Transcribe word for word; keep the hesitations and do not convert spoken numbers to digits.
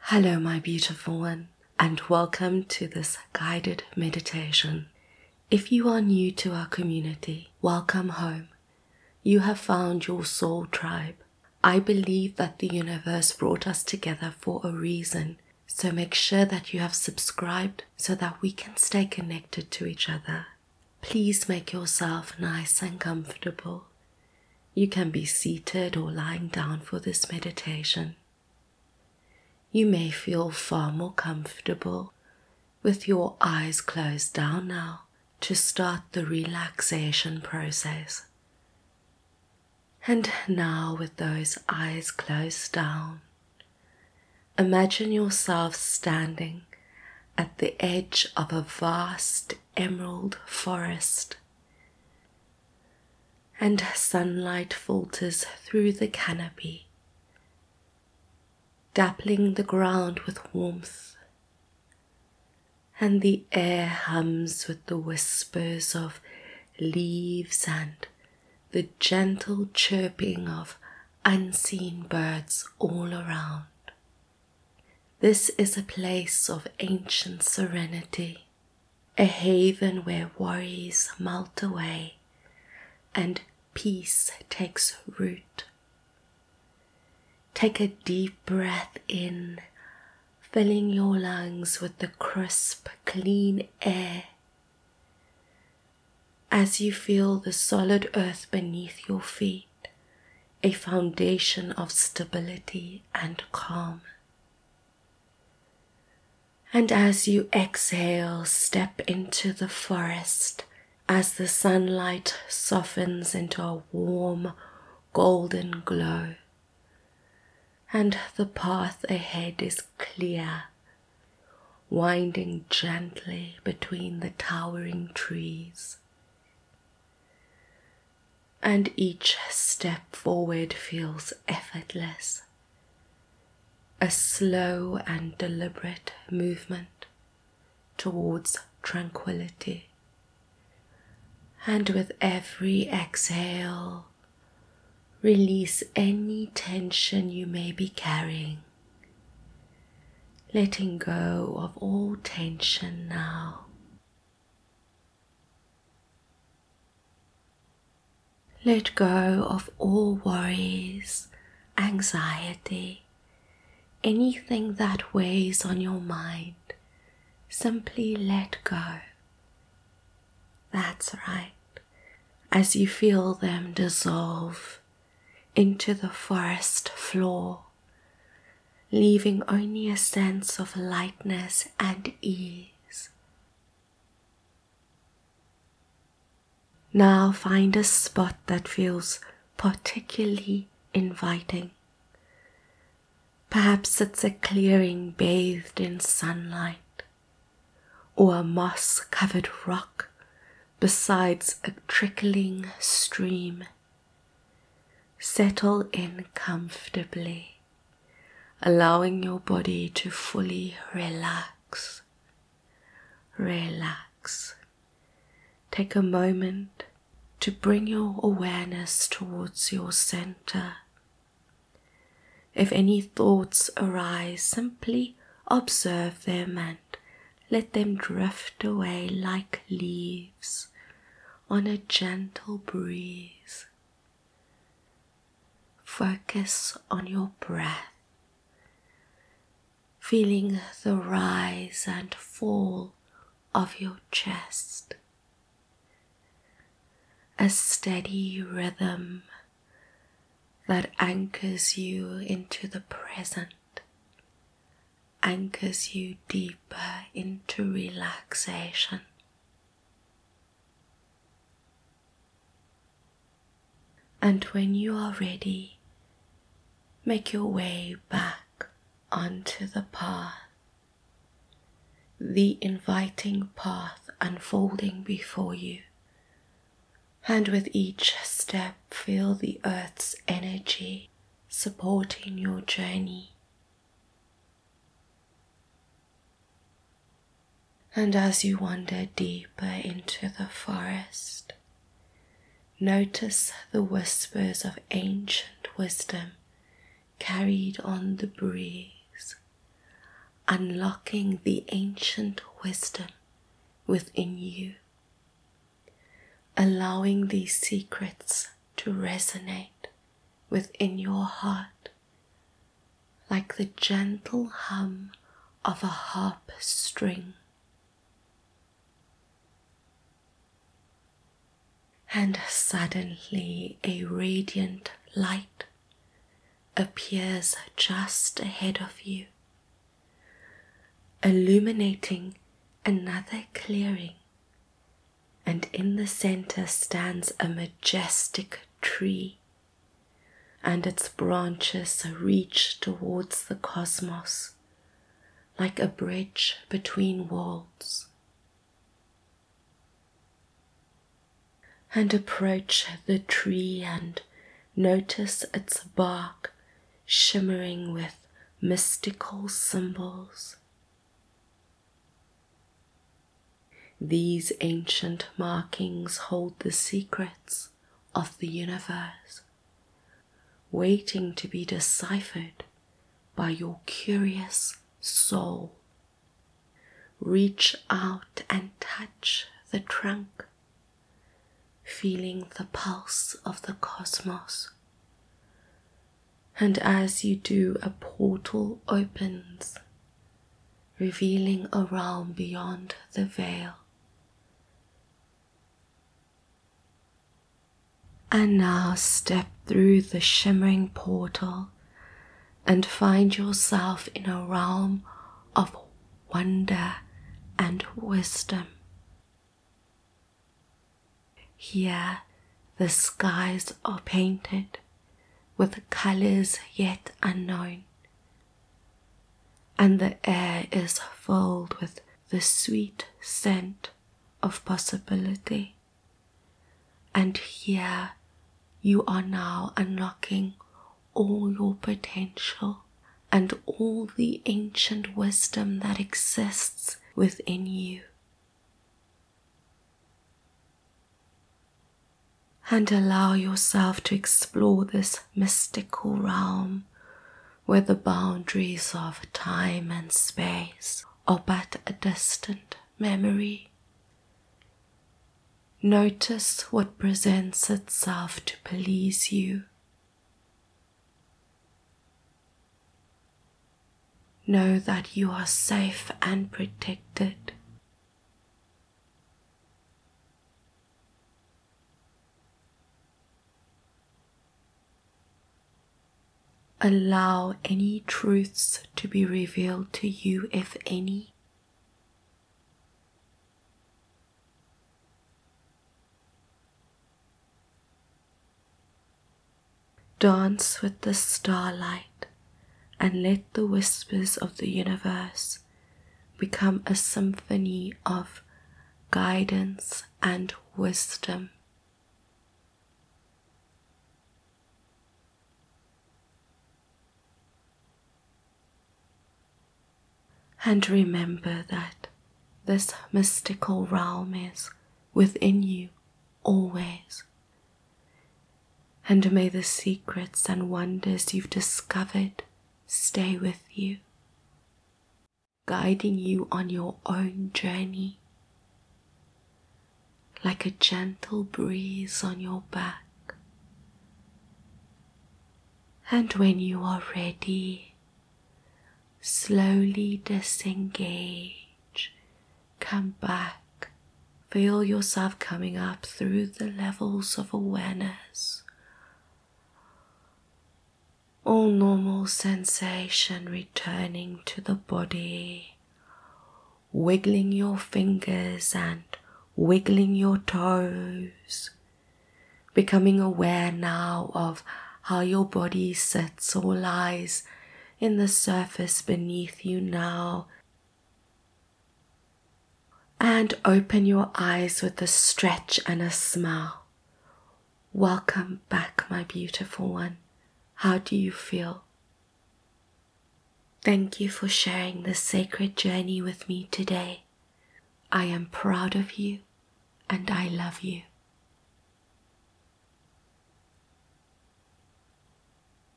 Hello, my beautiful one, and welcome to this guided meditation. If you are new to our community, welcome home. You have found your soul tribe. I believe that the universe brought us together for a reason, so make sure that you have subscribed so that we can stay connected to each other. Please make yourself nice and comfortable. You can be seated or lying down for this meditation. You may feel far more comfortable with your eyes closed down now to start the relaxation process. And now, with those eyes closed down, imagine yourself standing at the edge of a vast emerald forest, and sunlight filters through the canopy, dappling the ground with warmth, and the air hums with the whispers of leaves and the gentle chirping of unseen birds all around. This is a place of ancient serenity, a haven where worries melt away and peace takes root. Take a deep breath in, filling your lungs with the crisp, clean air. As you feel the solid earth beneath your feet, a foundation of stability and calm. And as you exhale, step into the forest as the sunlight softens into a warm, golden glow. And the path ahead is clear, winding gently between the towering trees. And each step forward feels effortless, a slow and deliberate movement towards tranquility. And with every exhale, release any tension you may be carrying, letting go of all tension now. Let go of all worries, anxiety, anything that weighs on your mind. Simply let go. That's right. As you feel them dissolve into the forest floor, leaving only a sense of lightness and ease. Now find a spot that feels particularly inviting. Perhaps it's a clearing bathed in sunlight, or a moss-covered rock besides a trickling stream. Settle in comfortably, allowing your body to fully relax. Relax. Take a moment to bring your awareness towards your center. If any thoughts arise, simply observe them and let them drift away like leaves on a gentle breeze. Focus on your breath, feeling the rise and fall of your chest. A steady rhythm that anchors you into the present, anchors you deeper into relaxation. And when you are ready, make your way back onto the path, the inviting path unfolding before you. And with each step, feel the earth's energy supporting your journey. And as you wander deeper into the forest, notice the whispers of ancient wisdom carried on the breeze, unlocking the ancient wisdom within you, allowing these secrets to resonate within your heart like the gentle hum of a harp string. And suddenly a radiant light appears just ahead of you, illuminating another clearing, and in the center stands a majestic tree, and its branches reach towards the cosmos like a bridge between worlds. And approach the tree and notice its bark shimmering with mystical symbols. These ancient markings hold the secrets of the universe, waiting to be deciphered by your curious soul. Reach out and touch the trunk, feeling the pulse of the cosmos. And as you do, a portal opens, revealing a realm beyond the veil. And now step through the shimmering portal and find yourself in a realm of wonder and wisdom. Here, the skies are painted with colors yet unknown, and the air is filled with the sweet scent of possibility. And here, you are now unlocking all your potential and all the ancient wisdom that exists within you. And allow yourself to explore this mystical realm where the boundaries of time and space are but a distant memory. Notice what presents itself to please you. Know that you are safe and protected. Allow any truths to be revealed to you, if any. Dance with the starlight and let the whispers of the universe become a symphony of guidance and wisdom. And remember that this mystical realm is within you always. And may the secrets and wonders you've discovered stay with you, guiding you on your own journey, like a gentle breeze on your back. And when you are ready, slowly disengage, come back, feel yourself coming up through the levels of awareness. All normal sensation returning to the body, wiggling your fingers and wiggling your toes, becoming aware now of how your body sits or lies in the surface beneath you now. And open your eyes with a stretch and a smile. Welcome back, my beautiful one. How do you feel? Thank you for sharing this sacred journey with me today. I am proud of you and I love you.